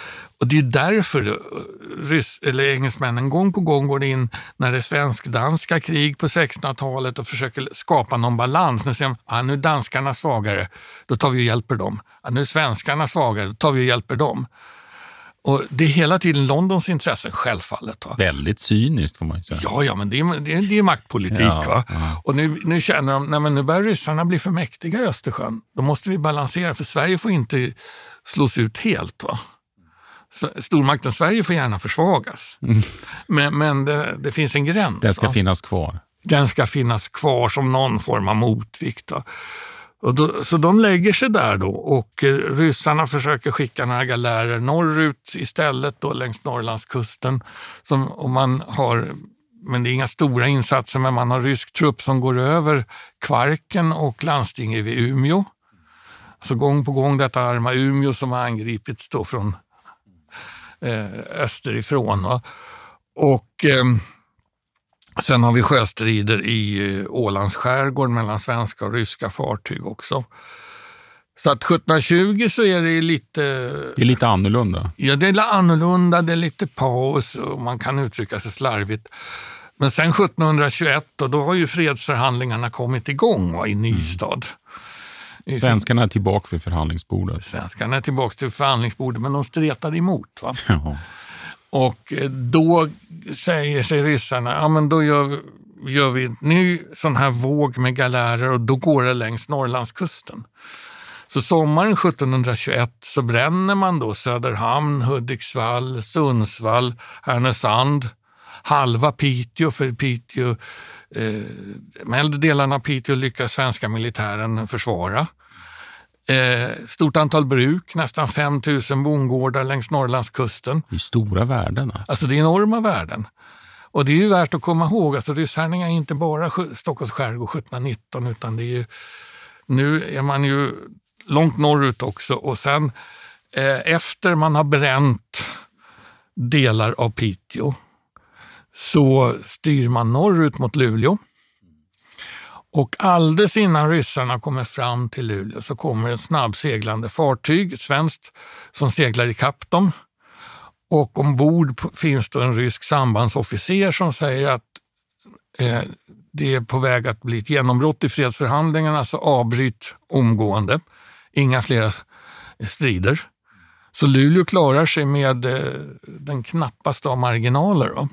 Och det är därför rys, eller engelsmännen gång på gång går in när det är svensk-danska krig på sextonhundratalet och försöker skapa någon balans. Nu säger de, ah, nu är danskarna svagare, då tar vi och hjälper dem. Ah, nu är svenskarna svagare, då tar vi och hjälper dem. Och det är hela tiden Londons intresse, självfallet. Va? Väldigt cyniskt får man ju säga. Ja, ja men det är, det är, det är maktpolitik. Ja, va? Ja. Och nu, nu känner de, nej, men nu börjar ryssarna bli för mäktiga i Östersjön. Då måste vi balansera, för Sverige får inte slås ut helt. Va? Stormakten Sverige får gärna försvagas. Mm. Men, men det, det finns en gräns. Den ska va? finnas kvar. Den ska finnas kvar som någon form av motvikt. Va? Och då, så de lägger sig där då och eh, ryssarna försöker skicka några galärer norrut istället då längs Norrlandskusten. Som, och man har, men det är inga stora insatser, men man har rysk trupp som går över Kvarken och landstinget vid Umeå. Så gång på gång detta arma Umeå som har angripits då från eh, österifrån. Va? Och eh, sen har vi sjöstrider i Ålands skärgård mellan svenska och ryska fartyg också. Så att sjuttonhundratjugo så är det lite... Det är lite annorlunda. Ja, det är annorlunda, det är lite paus och man kan uttrycka sig slarvigt. Men sen sjuttonhundratjugoett då, då har ju fredsförhandlingarna kommit igång va, i Nystad. Mm. Svenskarna är tillbaka vid förhandlingsbordet. Svenskarna är tillbaka till förhandlingsbordet, men de stretade emot va? Ja. Och då säger sig ryssarna, ja men då gör, gör vi en ny sån här våg med galärer och då går det längs Norrlandskusten. Så sommaren sjuttonhundratjugoett så bränner man då Söderhamn, Hudiksvall, Sundsvall, Härnösand, halva Piteå, för Piteå, eh, de äldre delarna av Piteå lyckas svenska militären försvara. Eh, stort antal bruk, nästan fem tusen bondgårdar längs Norrlandskusten. Det är stora värden. Alltså. alltså det är enorma värden. Och det är ju värt att komma ihåg, alltså rysshärjningar är inte bara Stockholms skärgård sjuttonhundranitton utan det är ju, nu är man ju långt norrut också och sen eh, efter man har bränt delar av Piteå så styr man norrut mot Luleå. Och alldeles innan ryssarna kommer fram till Luleå så kommer en snabbseglande fartyg, svenskt, som seglar i kapp dem. Och ombord finns då en rysk sambandsofficer som säger att eh, det är på väg att bli ett genombrott i fredsförhandlingarna, så avbryt omgående. Inga fler strider. Så Luleå klarar sig med eh, den knappaste av marginaler då.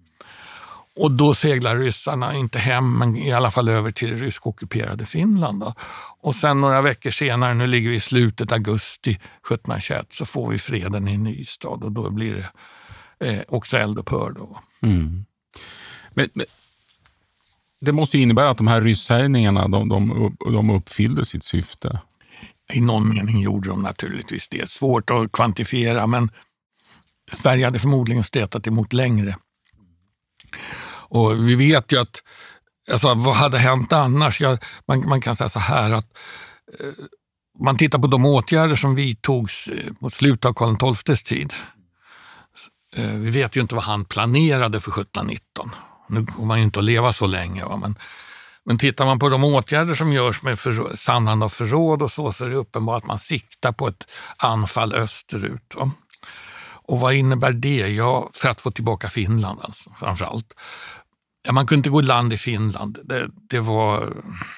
Och då seglar ryssarna inte hem, men i alla fall över till det rysk-ockuperade Finland. Då. Och sen några veckor senare, nu ligger vi i slutet augusti sjuttonhundratjugoett, så får vi freden i Nystad och då blir det eh, också eldupphör då. Mm. Men, men det måste ju innebära att de här rysshärjningarna, de, de, de uppfyllde sitt syfte. I någon mening gjorde de naturligtvis det. Svårt att kvantifiera, men Sverige hade förmodligen stretat emot längre. Och vi vet ju att, alltså, vad hade hänt annars? Jag, man, man kan säga så här att eh, man tittar på de åtgärder som vidtogs eh, mot slutet av Karl den tolftes tid. Eh, vi vet ju inte vad han planerade för sjuttonhundranitton. Nu kommer man ju inte att leva så länge. Va? Men, men tittar man på de åtgärder som görs med för, sannande av förråd och så, så är det uppenbart att man siktar på ett anfall österut. Va? Och vad innebär det? Ja, för att få tillbaka Finland alltså, framförallt. Ja, man kunde inte gå i land i Finland. Det, det var...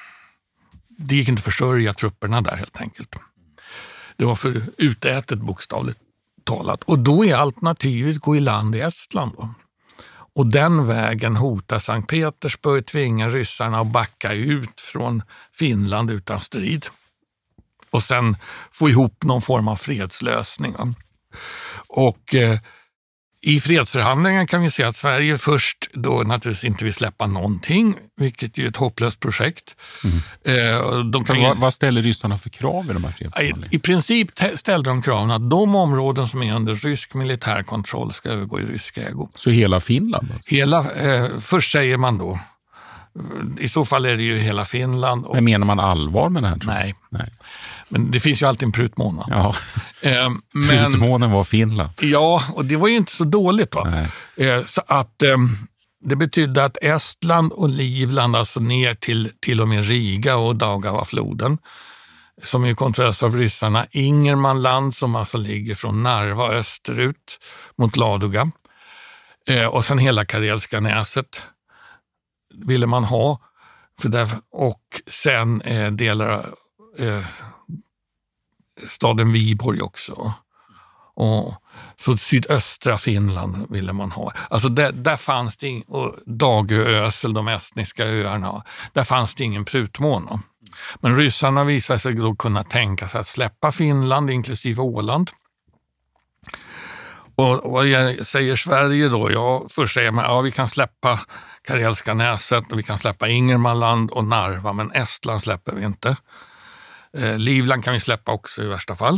Det gick inte att försörja trupperna där helt enkelt. Det var för utätet bokstavligt talat. Och då är alternativet att gå i land i Estland då. Och den vägen hotar Sankt Petersburg, tvingar ryssarna att backa ut från Finland utan strid. Och sen få ihop någon form av fredslösning. Va? Och eh, i fredsförhandlingarna kan vi se att Sverige först då naturligtvis inte vill släppa någonting, vilket är ett hopplöst projekt. Mm. Eh, de kan ju, vad, vad ställer ryssarna för krav i de här fredsförhandlingarna? I, I princip ställde de kraven att de områden som är under rysk militär kontroll ska övergå i rysk ägo. Så hela Finland? Alltså? Hela, eh, först säger man då, i så fall är det ju hela Finland. Och, men menar man allvar med det här? Nej. nej. Men det finns ju alltid en prutmån. Ja. Eh, men, prutmånen var Finland. Ja, och det var ju inte så dåligt. Va? Eh, så att eh, det betydde att Estland och Livland, alltså ner till till och med Riga och Daugavafloden, som ju kontrolleras av ryssarna, Ingermanland som alltså ligger från Narva österut mot Ladoga. Eh, och sen hela Karelska näset ville man ha. För där, och sen eh, delar eh, staden Viborg också. Och så sydöstra Finland ville man ha. Alltså där, där fanns det ing, och Dagö, Ösel, de estniska öarna, där fanns det ingen prutmån. Men ryssarna visade sig då kunna tänka sig att släppa Finland inklusive Åland. Och vad säger Sverige då? Ja, först säger man ja, vi kan släppa Karelska näset och vi kan släppa Ingermanland och Narva, men Estland släpper vi inte. Eh, Livland kan vi släppa också i värsta fall.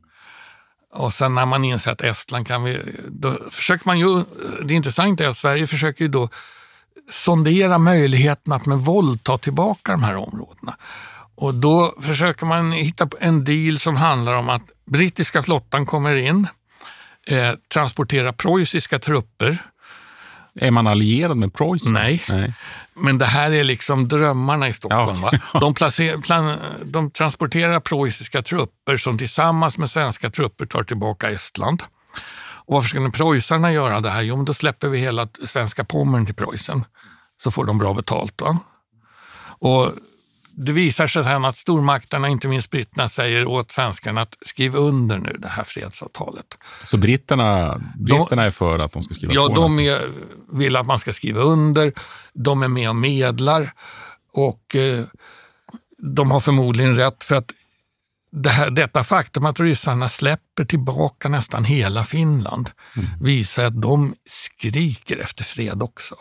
Och sen när man inser att Estland kan vi, då försöker man ju, det intressanta är att Sverige försöker ju då sondera möjligheten att med våld ta tillbaka de här områdena. Och då försöker man hitta en deal som handlar om att brittiska flottan kommer in, eh, transporterar preussiska trupper. Är man allierad med Preussen? Nej. Nej, men det här är liksom drömmarna i Stockholm. Ja. Va? De, placer, plan, de transporterar preussiska trupper som tillsammans med svenska trupper tar tillbaka Estland. Och varför ska preussarna göra det här? Jo, men då släpper vi hela svenska Pommern till Preussen. Så får de bra betalt. Va? Och det visar sig sen att stormakterna, inte minst britterna, säger åt svenskarna att skriva under nu det här fredsavtalet. Så britterna, britterna de, är för att de ska skriva ja, på? Ja, de är, vill att man ska skriva under. De är med och medlar. Och eh, de har förmodligen rätt, för att det här, detta faktum att ryssarna släpper tillbaka nästan hela Finland mm. visar att de skriker efter fred också.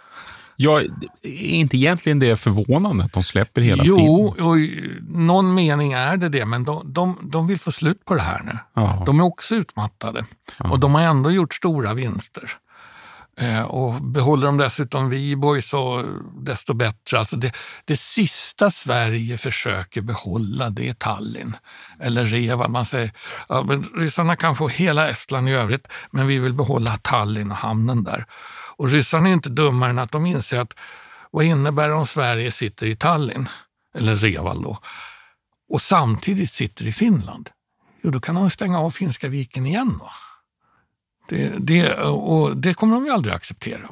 Ja, är inte egentligen det förvånande att de släpper hela jo, Finland? Jo, och någon mening är det det, men de, de, de vill få slut på det här nu. Aha. De är också utmattade. Aha. Och de har ändå gjort stora vinster. Eh, och behåller de dessutom Viborg så desto bättre. Alltså det, det sista Sverige försöker behålla, det är Tallinn. Eller Reval. Man säger, ja, men ryssarna kan få hela Estland i övrigt, men vi vill behålla Tallinn och hamnen där. Och ryssarna är inte dummare än att de inser att vad innebär det om Sverige sitter i Tallinn, eller Reval då, och samtidigt sitter i Finland? Jo, då kan de stänga av Finska viken igen då. Det, det, och det kommer de ju aldrig acceptera.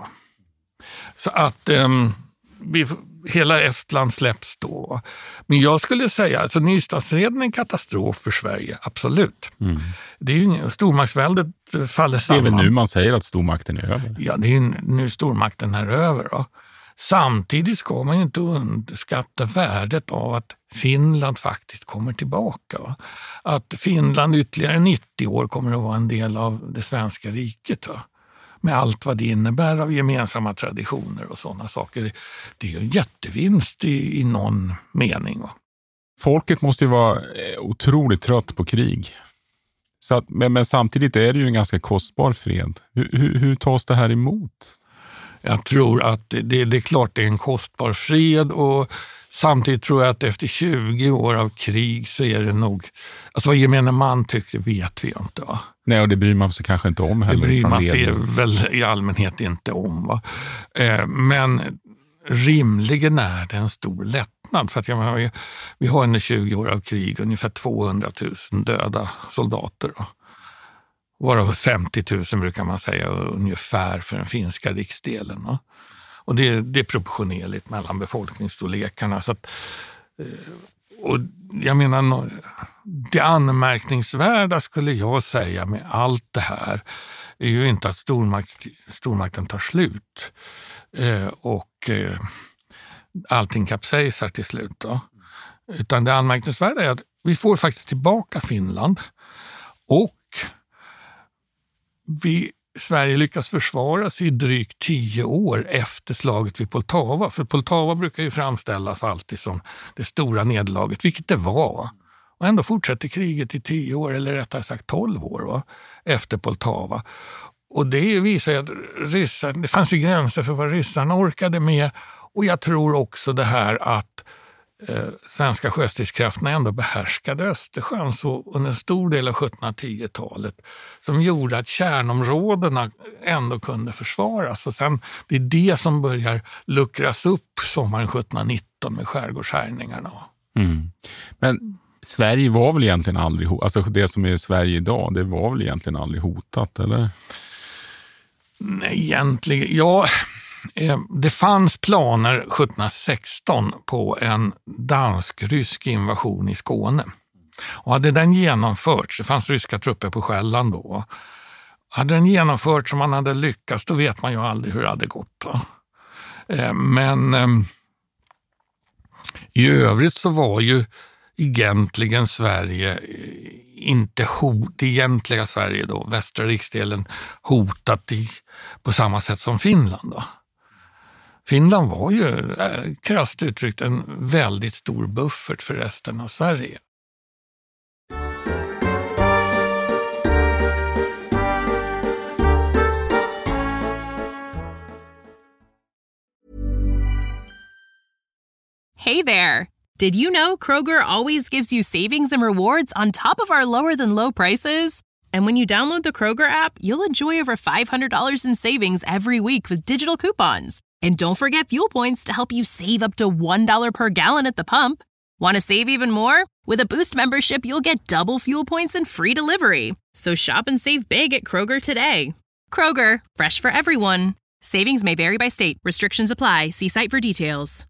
Så att um, vi, hela Estland släpps då. Men jag skulle säga att alltså, Nystadsfreden är en katastrof för Sverige, absolut. Mm. Det är ju stormaktsväldet faller samman. Det är väl nu man säger att stormakten är över? Ja, det är ju nu stormakten är över. Då. Samtidigt ska man ju inte underskatta värdet av att Finland faktiskt kommer tillbaka. Va? Att Finland ytterligare nittio år kommer att vara en del av det svenska riket. Va? Med allt vad det innebär av gemensamma traditioner och sådana saker. Det är ju en jättevinst i, i någon mening. Va? Folket måste ju vara otroligt trött på krig. Så att, men, men samtidigt är det ju en ganska kostbar fred. Hur, hur, hur tas det här emot? Jag tror att det, det är klart det är en kostbar fred, och samtidigt tror jag att efter tjugo år av krig så är det nog, alltså vad gemene man tycker vet vi inte. Va? Nej, och det bryr man sig kanske inte om heller. Det bryr man sig väl i allmänhet inte om. Va? Eh, men rimligen är det en stor lättnad, för att jag menar, vi har under tjugo år av krig ungefär tvåhundratusen döda soldater. Va? Varav femtio tusen brukar man säga ungefär för den finska riksdelen. Va? Och det, det är proportionerligt mellan befolkningsstorlekarna. Så att, och jag menar, det anmärkningsvärda skulle jag säga med allt det här är ju inte att stormakt, stormakten tar slut och allting kapsejsar till slut. Då. Utan det anmärkningsvärda är att vi får faktiskt tillbaka Finland, och vi, Sverige lyckas försvara sig i drygt tio år efter slaget vid Poltava. För Poltava brukar ju framställas alltid som det stora nederlaget, vilket det var. Och ändå fortsätter kriget i tio år, eller rättare sagt tolv år va? Efter Poltava. Och det visar ju att ryssar, det fanns ju gränser för vad ryssarna orkade med. Och jag tror också det här att eh, svenska sjöstridskrafterna ändå behärskade Östersjön så under en stor del av sjuttonhundratio-talet, som gjorde att kärnområdena ändå kunde försvaras. Och sen det är det som börjar luckras upp sommaren sjuttonhundranitton med skärgårdshärjningarna. Mm. Men Sverige var väl egentligen aldrig hotat, alltså det som är Sverige idag, det var väl egentligen aldrig hotat, eller? Nej, egentligen, ja, det fanns planer sjuttonhundrasexton på en dansk-rysk invasion i Skåne. Och hade den genomförts, det fanns ryska trupper på Själland då, hade den genomförts som man hade lyckats, då vet man ju aldrig hur det hade gått. Va? Men i övrigt så var ju egentligen Sverige inte hot, det egentliga Sverige då, västra riksdelen, hotat i, på samma sätt som Finland då. Finland var ju, krasst uttryckt, en väldigt stor buffert för resten av Sverige. Hey there! Did you know Kroger always gives you savings and rewards on top of our lower than low prices? And when you download the Kroger app, you'll enjoy over five hundred dollars in savings every week with digital coupons. And don't forget fuel points to help you save up to one dollar per gallon at the pump. Want to save even more? With a Boost membership, you'll get double fuel points and free delivery. So shop and save big at Kroger today. Kroger, fresh for everyone. Savings may vary by state. Restrictions apply. See site for details.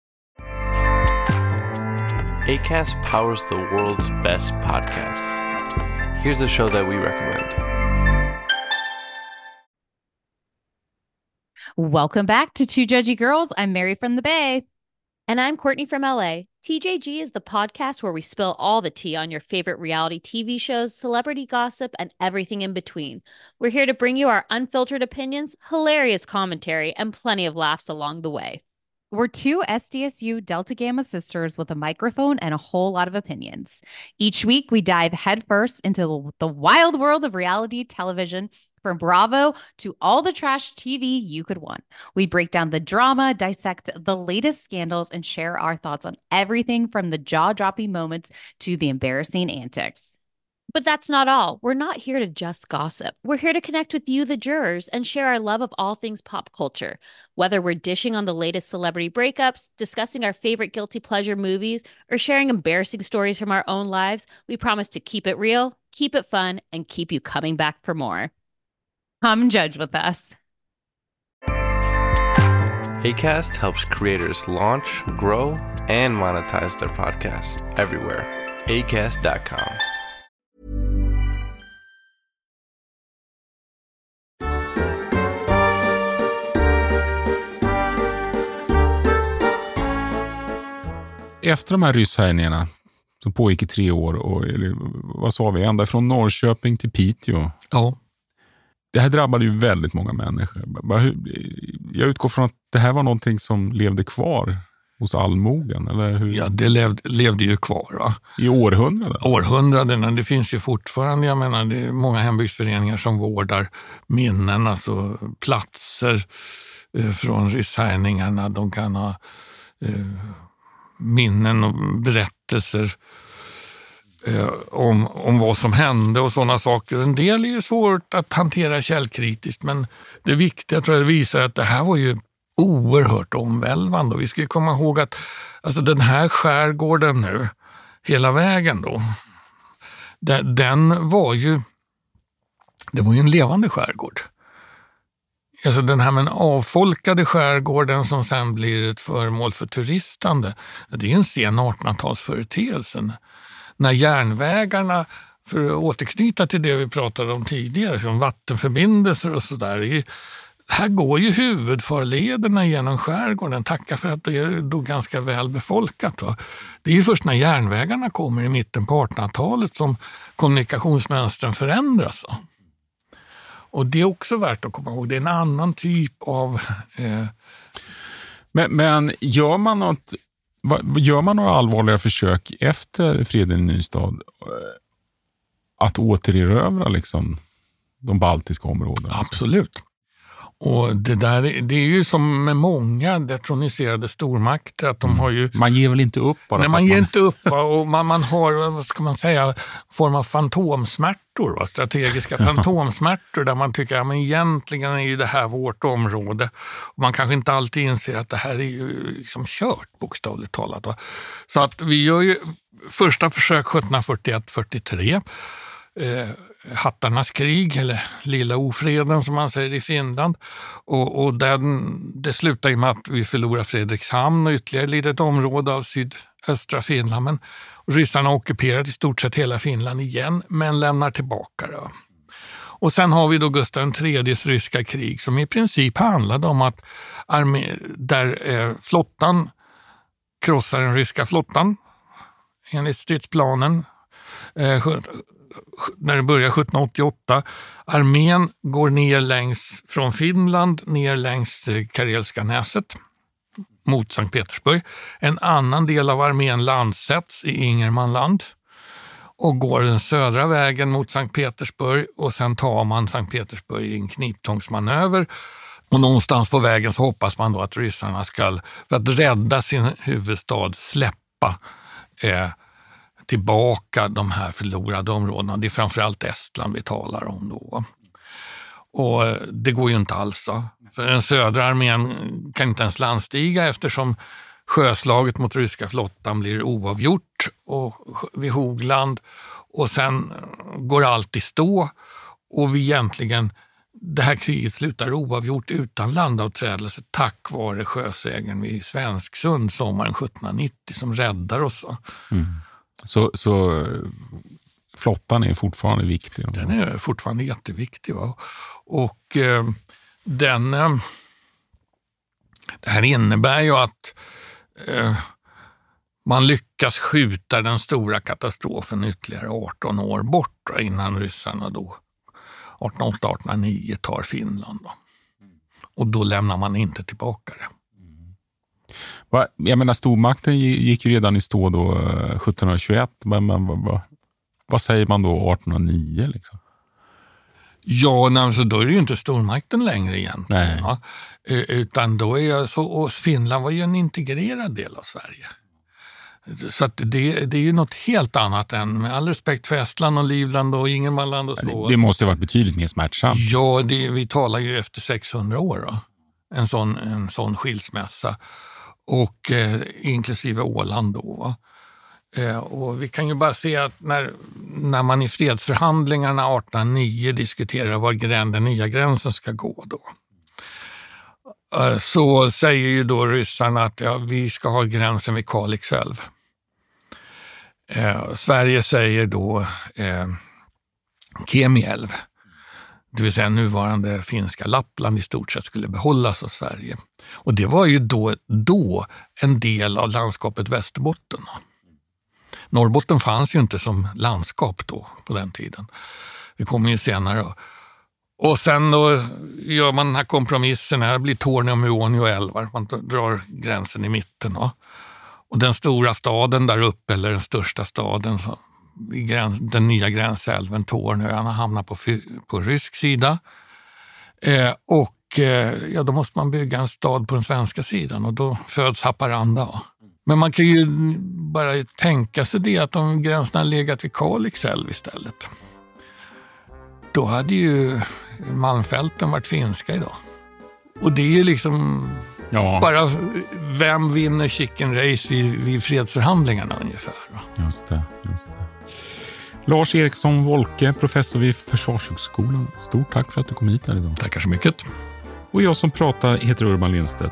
Acast powers the world's best podcasts. Here's a show that we recommend. Welcome back to Two Judgy Girls. I'm Mary from the Bay. And I'm Courtney from L A. T J G is the podcast where we spill all the tea on your favorite reality T V shows, celebrity gossip, and everything in between. We're here to bring you our unfiltered opinions, hilarious commentary, and plenty of laughs along the way. We're two S D S U Delta Gamma sisters with a microphone and a whole lot of opinions. Each week, we dive headfirst into the wild world of reality television, from Bravo to all the trash T V you could want. We break down the drama, dissect the latest scandals, and share our thoughts on everything from the jaw-dropping moments to the embarrassing antics. But that's not all. We're not here to just gossip. We're here to connect with you, the jurors, and share our love of all things pop culture. Whether we're dishing on the latest celebrity breakups, discussing our favorite guilty pleasure movies, or sharing embarrassing stories from our own lives, we promise to keep it real, keep it fun, and keep you coming back for more. Come judge with us. Acast helps creators launch, grow, and monetize their podcasts everywhere. acast dot com. Efter de här rysshärjningarna som pågick i tre år, och eller, vad sa vi, ända från Norrköping till Piteå. Ja. Det här drabbade ju väldigt många människor. Jag utgår från att det här var någonting som levde kvar hos allmogen, eller hur? Ja, det levde, levde ju kvar, va? I århundraden? Århundraden, det finns ju fortfarande, jag menar, det är många hembygdsföreningar som vårdar minnen, alltså platser eh, från rysshärjningarna. De kan ha eh, minnen och berättelser eh, om, om vad som hände och sådana saker. En del är ju svårt att hantera källkritiskt, men det viktiga tror jag visar att det här var ju oerhört omvälvande. Och vi ska ju komma ihåg att alltså den här skärgården nu, hela vägen då, den, den var ju det var ju en levande skärgård. Alltså den här med en avfolkade skärgården som sen blir ett föremål för turistande, det är en sen artonhundratalsföreteelse. När järnvägarna, för att återknyta till det vi pratade om tidigare, som vattenförbindelser och sådär, här går ju huvudfarlederna genom skärgården. Tacka för att det är då ganska väl befolkat. Va? Det är ju först när järnvägarna kommer i mitten på artonhundratalet som kommunikationsmönstren förändras. Va? Och det är också värt att komma ihåg. Det är en annan typ av... Eh... Men, men gör man något... Gör man några allvarliga försök efter freden i Nystad att återerövra liksom de baltiska områdena? Absolut. Och det där, det är ju som med många detroniserade stormakter att de har ju... Man ger väl inte upp bara? Nej, man ger man... inte upp va? Och man, man har, vad ska man säga, form av fantomsmärtor, va? Strategiska fantomsmärtor där man tycker, ja men egentligen är ju det här vårt område. Och man kanske inte alltid inser att det här är ju liksom kört, bokstavligt talat. Va? Så att vi gör ju första försök sjuttonhundrafyrtioett fyrtiotre, eh, Hattarnas krig, eller Lilla ofreden som man säger i Finland. Och, och den, det slutar med att vi förlorar Fredrikshamn och ytterligare ett litet område av sydöstra Finland. Men ryssarna ockuperar i stort sett hela Finland igen, men lämnar tillbaka det. Och sen har vi då Gustav den tredjes ryska krig som i princip handlade om att armé, där eh, flottan krossar den ryska flottan enligt stridsplanen. Eh, när det börjar sjuttonhundraåttioåtta. Armén går ner längs från Finland ner längs Karelska näset mot Sankt Petersburg. En annan del av armén landsätts i Ingermanland och går den södra vägen mot Sankt Petersburg och sen tar man Sankt Petersburg i en kniptångsmanöver. Och någonstans på vägen så hoppas man då att ryssarna ska, för att rädda sin huvudstad, släppa eh, tillbaka de här förlorade områdena. Det är framförallt Estland vi talar om då. Och det går ju inte alls. Då. För den södra armén kan inte ens landstiga eftersom sjöslaget mot ryska flottan blir oavgjort och vid Hogland. Och sen går allt i stå och vi egentligen, det här kriget slutar oavgjort utan landavträdelse tack vare sjösegern vid Svensksund sommaren sjuttonhundranittio som räddar oss. Mm. Så, så flottan är fortfarande viktig? Den är fortfarande jätteviktig. Va? Och eh, den, eh, det här innebär ju att eh, man lyckas skjuta den stora katastrofen ytterligare arton år bort va, innan ryssarna då artonhundraåtta artonhundranio tar Finland. Då. Och då lämnar man inte tillbaka det. Jag menar, stormakten gick ju redan i stå då sjuttonhundratjugoett, men, men vad, vad, vad säger man då artonhundranio liksom? Ja, nej, så då är det ju inte stormakten längre egentligen. Ja. Utan då är så, och Finland var ju en integrerad del av Sverige. Så att det, det är ju något helt annat än, med all respekt för Estland och Livland och Ingermanland och så. Det, det måste ha varit betydligt mer smärtsamt. Ja, det, vi talar ju efter sexhundra år då. En sån, en sån skilsmässa. Och eh, inklusive Åland då. Va? Eh, och vi kan ju bara se att när, när man i fredsförhandlingarna artonhundranio diskuterar var gräns, den nya gränsen ska gå då. Eh, så säger ju då ryssarna att ja, vi ska ha gränsen vid Kalixälv. Eh, Sverige säger då eh, Kemiälv. Det vill säga nuvarande finska Lappland i stort sett skulle behållas av Sverige. Och det var ju då, då en del av landskapet Västerbotten. Norrbotten fanns ju inte som landskap då på den tiden. Det kommer ju senare. Och sen då gör man den här kompromissen. Här blir Torne och Muonio älvar. Man drar gränsen i mitten. Då. Och den stora staden där uppe, eller den största staden, så den nya gränsälven Torneöarna hamnar på, på rysk sida. Eh, och eh, ja, då måste man bygga en stad på den svenska sidan och då föds Haparanda. Men man kan ju bara tänka sig det att om gränserna legat vid Kalixälv istället. Då hade ju Malmfälten varit finska idag. Och det är ju liksom ja. bara vem vinner chicken race vid, vid fredsförhandlingarna ungefär. Va? Just det, just det. Lars Eriksson Wolke, professor vid Försvarshögskolan. Stort tack för att du kom hit här idag. Tackar så mycket. Och jag som pratar heter Urban Lindstedt.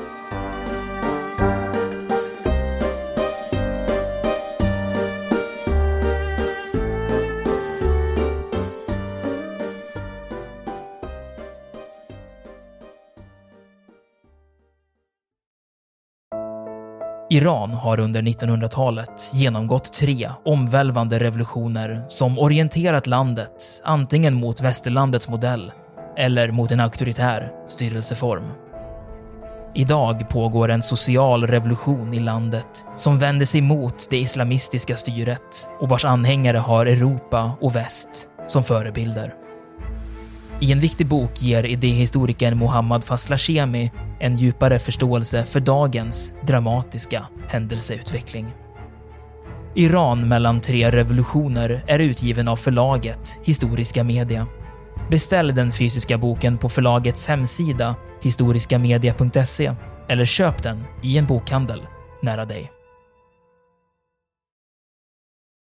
Iran har under nittonhundratalet genomgått tre omvälvande revolutioner som orienterat landet antingen mot västerlandets modell eller mot en auktoritär styrelseform. Idag pågår en social revolution i landet som vänder sig mot det islamistiska styret och vars anhängare har Europa och väst som förebilder. I en viktig bok ger idéhistorikern Mohammad Faslashemi en djupare förståelse för dagens dramatiska händelseutveckling. Iran mellan tre revolutioner är utgiven av förlaget Historiska Media. Beställ den fysiska boken på förlagets hemsida historiskamedia punkt se eller köp den i en bokhandel nära dig.